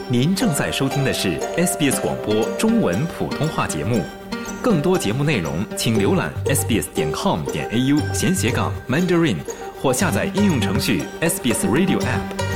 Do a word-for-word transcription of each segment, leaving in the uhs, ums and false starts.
您正在收听的是 S B S 广播中文普通话节目，更多节目内容请浏览 s b s 点 com 点 a u 闲斜杠 Mandarin 或下载应用程序 S B S Radio App。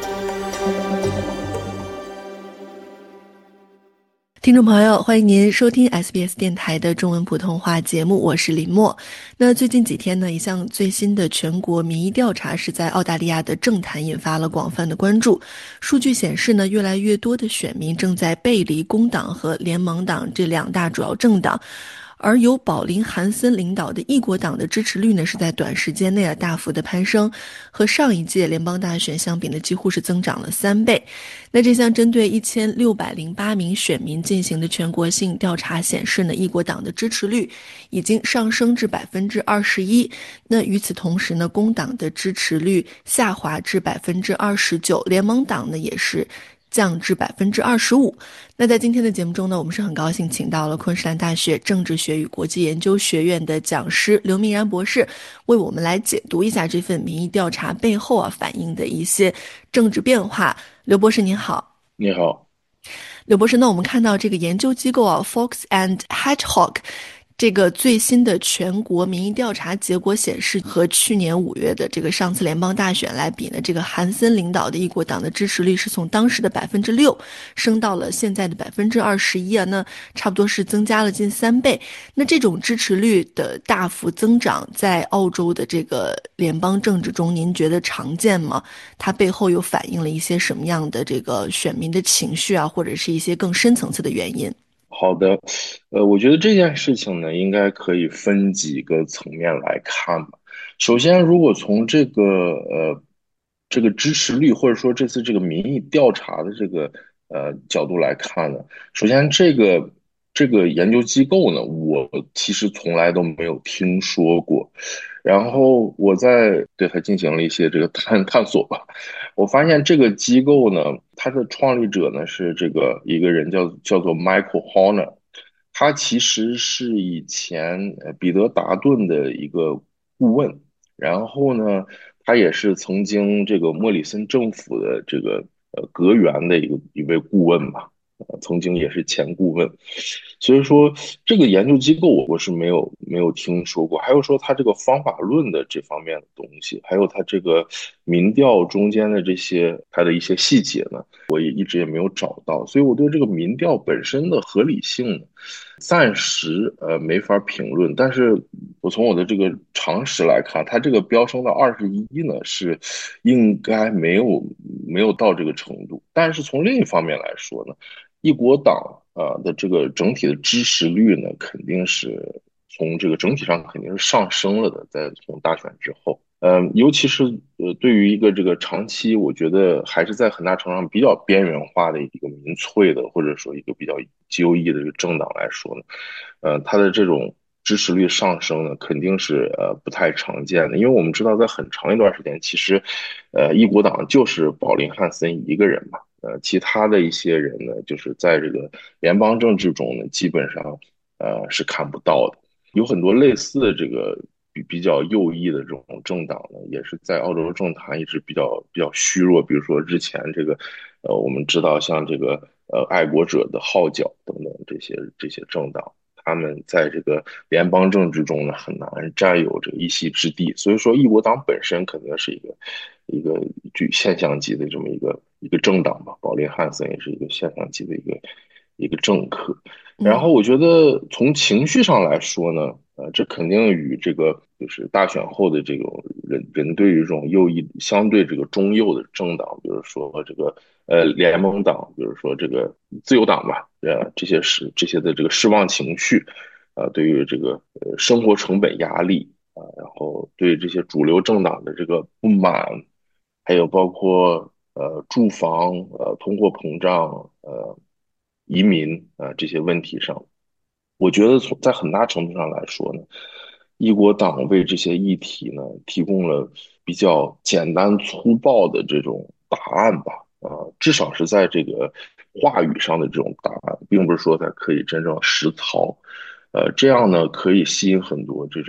听众朋友，欢迎您收听 S B S 电台的中文普通话节目，我是林默。那最近几天呢，一项最新的全国民意调查是在澳大利亚的政坛引发了广泛的关注。数据显示呢，越来越多的选民正在背离工党和联盟党这两大主要政党。而由保林·韩森领导的异国党的支持率呢，是在短时间内啊大幅的攀升，和上一届联邦大选相比呢，几乎是增长了三倍。那这项针对一千六百零八名选民进行的全国性调查显示呢，异国党的支持率已经上升至百分之二十一。那与此同时呢，工党的支持率下滑至百分之二十九，联盟党呢也是降至百分之二十五。那在今天的节目中呢，我们是很高兴请到了昆士兰大学政治学与国际研究学院的讲师刘明然博士，为我们来解读一下这份民意调查背后啊反映的一些政治变化。刘博士您好。 你好。 刘博士，那我们看到这个研究机构啊 Fox and Hedgehog这个最新的全国民意调查结果显示，和去年五月的这个上次联邦大选来比呢，这个韩森领导的异国党的支持率是从当时的百分之六升到了现在的百分之二十一啊，那差不多是增加了近三倍。那这种支持率的大幅增长，在澳洲的这个联邦政治中，您觉得常见吗？它背后又反映了一些什么样的这个选民的情绪啊，或者是一些更深层次的原因？ 好的，呃，我觉得这件事情呢，应该可以分几个层面来看吧。首先，如果从这个呃这个支持率，或者说这次这个民意调查的这个呃角度来看呢，首先这个这个研究机构呢，我其实从来都没有听说过。然后我在对它进行了一些这个探探索吧，我发现这个机构呢，它的创立者呢是这个一个人叫叫做 Michael Horner，他其实是以前呃彼得达顿的一个顾问，然后呢，他也是曾经这个莫里森政府的这个呃阁员的一个一位顾问吧，呃，曾经也是前顾问。所以说这个研究机构我是没有没有听说过，还有说它这个方法论的这方面的东西，还有它这个民调中间的这些它的一些细节呢，我也一直也没有找到，所以我对这个民调本身的合理性呢，暂时呃没法评论。但是我从我的这个常识来看，它这个飙升到二十一呢，是应该没有没有到这个程度。但是从另一方面来说呢，一国党啊的这个整体的支持率呢，肯定是从这个整体上肯定是上升了的，在从大选之后。嗯，尤其是呃，对于一个这个长期，我觉得还是在很大程度上比较边缘化的一个民粹的，或者说一个比较极右翼的这个政党来说呢，呃，它的这种支持率上升呢，肯定是呃不太常见的，因为我们知道在很长一段时间，其实，呃，一国党就是保林·汉森一个人嘛，呃，其他的一些人呢，就是在这个联邦政治中呢，基本上呃是看不到的。有很多类似的这个比比较右翼的这种政党呢，也是在澳洲政坛一直比较比较虚弱。比如说之前这个，呃，我们知道像这个呃爱国者的号角等等这些这些政党，他们在这个联邦政治中呢很难占有这个一席之地。所以说，一国党本身肯定是一个一个具现象级的这么一个一个政党吧。保林·汉森也是一个现象级的一个一个政客。然后我觉得从情绪上来说呢，呃，这肯定与这个就是大选后的这种人人对于这种右翼相对这个中右的政党，比如说这个呃联盟党，比如说这个自由党吧，呃这些是这些的这个失望情绪，呃，对于这个呃生活成本压力啊、然后对这些主流政党的这个不满，还有包括呃住房、呃通货膨胀、呃移民啊、呃这些问题上，我觉得从在很大程度上来说呢，一国党为这些议题呢提供了比较简单粗暴的这种答案吧，啊、至少是在这个话语上的这种答案，并不是说它可以真正实操，呃，这样呢可以吸引很多这种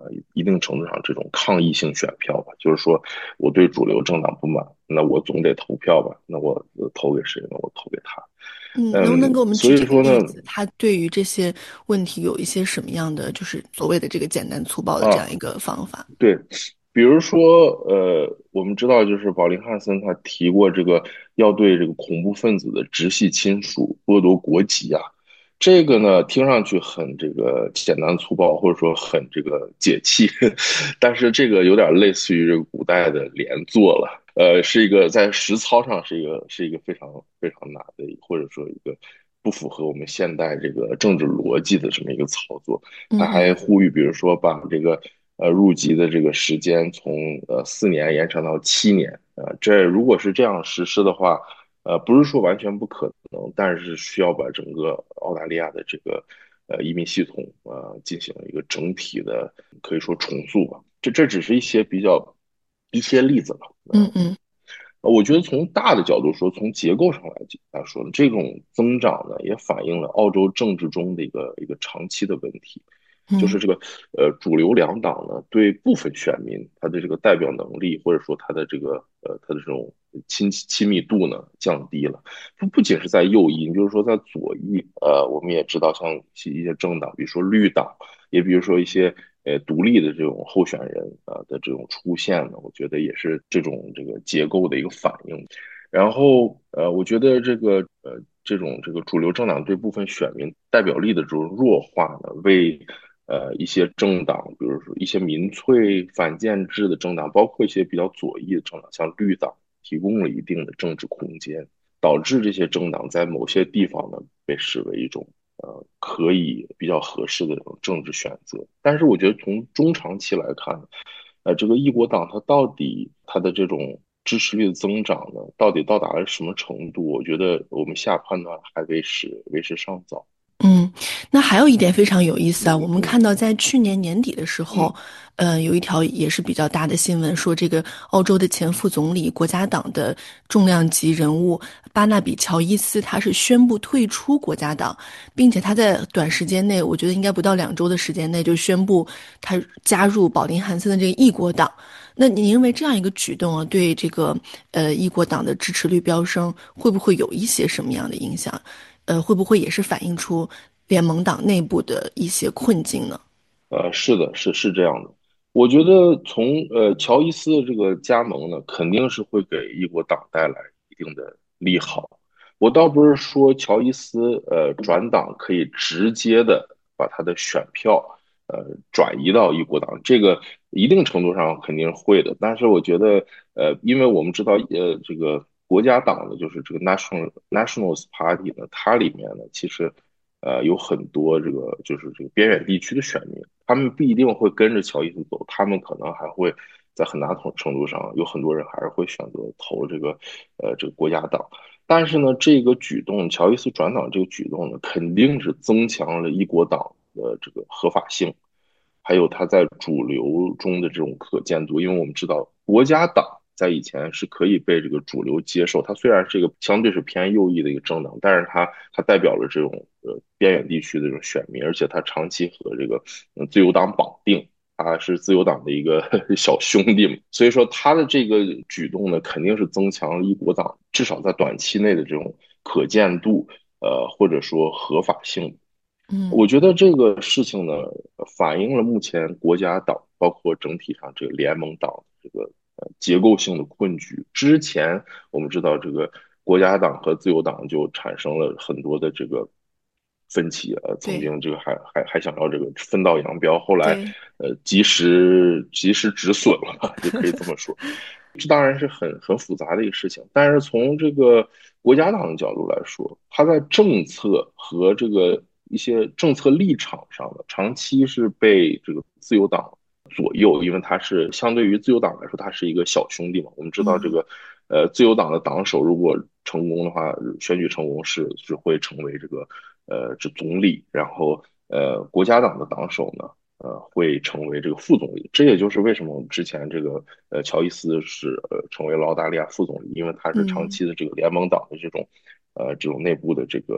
呃一定程度上这种抗议性选票吧，就是说我对主流政党不满，那我总得投票吧，那我呃投给谁呢？我投给他。 嗯，能不能嗯， 给我们举几个所以说呢， 例子？他对于这些问题有一些什么样的，就是所谓的这个简单粗暴的这样啊， 一个方法？ 对，比如说，呃，我们知道，就是保林汉森他提过这个要对这个恐怖分子的直系亲属剥夺国籍啊，这个呢，听上去很这个简单粗暴，或者说很这个解气，但是这个有点类似于这个古代的连坐了，呃，是一个在实操上是一个是一个非常非常难的，或者说一个不符合我们现代这个政治逻辑的这么一个操作。他还嗯哼。 呼吁，比如说把这个呃入籍的这个时间从呃四年延长到七年，呃，这如果是这样实施的话，呃，不是说完全不可能，但是需要把整个澳大利亚的这个呃移民系统呃进行一个整体的可以说重塑吧。这这只是一些比较一些例子吧。 嗯嗯呃我觉得从大的角度说，从结构上来来说呢，这种增长呢，也反映了澳洲政治中的一个一个长期的问题，就是嗯这个呃主流两党呢，对部分选民他的这个代表能力，或者说他的这个呃他的这种亲亲密度呢降低了。不不仅是在右翼，你比如说在左翼，呃，我们也知道像一些一些政党，比如说绿党，也比如说一些呃独立的这种候选人啊、呃的这种出现呢，我觉得也是这种这个结构的一个反应。然后呃，我觉得这个呃这种这个主流政党对部分选民代表力的这种弱化呢，为呃一些政党，比如说一些民粹反建制的政党，包括一些比较左翼的政党，像绿党，提供了一定的政治空间。导致这些政党在某些地方呢被视为一种呃可以比较合适的这种政治选择。但是我觉得从中长期来看，呃，这个异国党它到底它的这种支持率的增长呢，到底到达了什么程度？我觉得我们下判断还为时为时尚早。 嗯，那还有一点非常有意思啊，我们嗯嗯看到在去年年底的时候， 嗯呃，有一条也是比较大的新闻，说这个澳洲的前副总理、国家党的重量级人物巴纳比·乔伊斯，他是宣布退出国家党，并且他在短时间内，我觉得应该不到两周的时间内就宣布他加入保林·汉森的这个异国党。那你认为这样一个举动啊，对这个呃异国党的支持率飙升，会不会有一些什么样的影响？呃，会不会也是反映出联盟党内部的一些困境呢？ 呃，是的，是是这样的。我觉得从呃乔伊斯的这个加盟呢，肯定是会给异国党带来一定的利好。我倒不是说乔伊斯呃转党可以直接的把他的选票呃转移到异国党，这个一定程度上肯定是会的。但是我觉得呃，因为我们知道呃这个国家党呢，就是这个 National Nationals Party 呢，它里面呢其实。呃，有很多这个就是这个边远地区的选民，他们不一定会跟着乔伊斯走，他们可能还会在很大程程度上，有很多人还是会选择投这个呃这个国家党。但是呢，这个举动，乔伊斯转党这个举动呢，肯定是增强了一国党的这个合法性，还有它在主流中的这种可见度。因为我们知道，国家党在以前是可以被这个主流接受，它虽然是一个相对是偏右翼的一个政党，但是它它代表了这种呃边远地区的这种选民，而且它长期和这个嗯自由党绑定。他是自由党的一个小兄弟嘛，所以说他的这个举动呢，肯定是增强了一国党至少在短期内的这种可见度，呃，或者说合法性。 嗯， 我觉得这个事情呢，反映了目前国家党包括整体上这个联盟党这个呃结构性的困局。之前我们知道，这个国家党和自由党就产生了很多的这个分歧，呃，曾对经这个还还还想要这个分道扬镳，后来对， 呃及时及时止损了吧，就可以这么说。这当然是很很复杂的一个事情，但是从这个国家党的角度来说，它在政策和这个一些政策立场上的长期是被这个自由党左右，因为它是相对于自由党来说，它是一个小兄弟嘛。我们知道这嗯个呃自由党的党首如果成功的话，选举成功是是会成为这个呃这总理，然后呃国家党的党首呢。呃，会成为这个副总理，这也就是为什么我们之前这个呃乔伊斯是呃成为了澳大利亚副总理，因为他是长嗯期的这个联盟党的这种呃这种内部的这个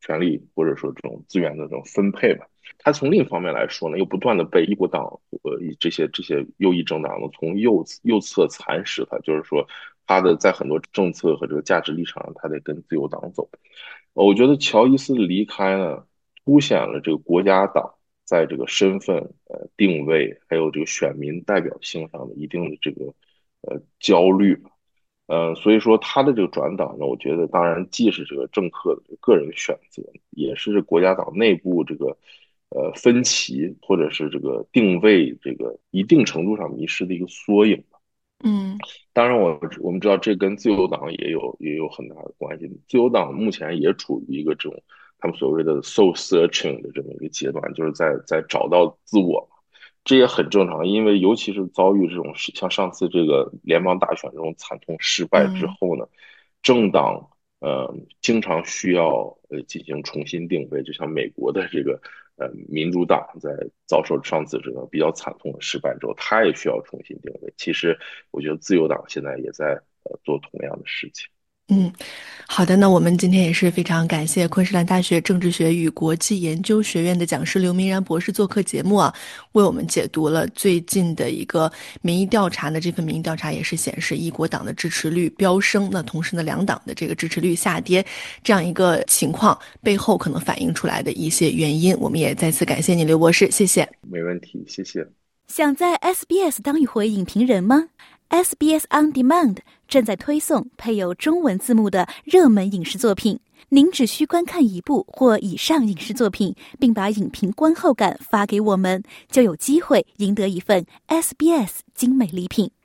权力或者说这种资源的这种分配吧。他从另一方面来说呢，又不断的被一国党呃这些这些右翼政党呢从右右侧蚕食他，就是说他的在很多政策和这个价值立场上，他得跟自由党走。我觉得乔伊斯的离开呢，凸显了这个国家党在这个身份、呃定位，还有这个选民代表性上的一定的这个呃焦虑吧。呃，所以说他的这个转党呢，我觉得当然既是这个政客的个人选择，也是国家党内部这个呃分歧或者是这个定位这个一定程度上迷失的一个缩影。 嗯当然我，我们知道这跟自由党也有也有很大的关系。自由党目前也处于一个这种他们所谓的 soul searching 的这么一个阶段，就是在在找到自我。这也很正常，因为尤其是遭遇这种像上次这个联邦大选这种惨痛失败之嗯后呢，政党呃经常需要呃进行重新定位，就像美国的这个呃民主党在遭受上次这个比较惨痛的失败之后，他也需要重新定位。其实我觉得自由党现在也在呃做同样的事情。 嗯，好的，那我们今天也是非常感谢昆士兰大学政治学与国际研究学院的讲师刘明然博士做客节目啊，为我们解读了最近的一个民意调查呢。这份民意调查也是显示一国党的支持率飙升，那同时呢两党的这个支持率下跌，这样一个情况背后可能反映出来的一些原因。我们也再次感谢你刘博士，谢谢。 没问题，谢谢。 想在 S B S 当一回影评人吗？ S B S On Demand 正在推送配有中文字幕的热门影视作品，您只需观看一部或以上影视作品，并把影评观后感发给我们，就有机会赢得一份 S B S 精美礼品。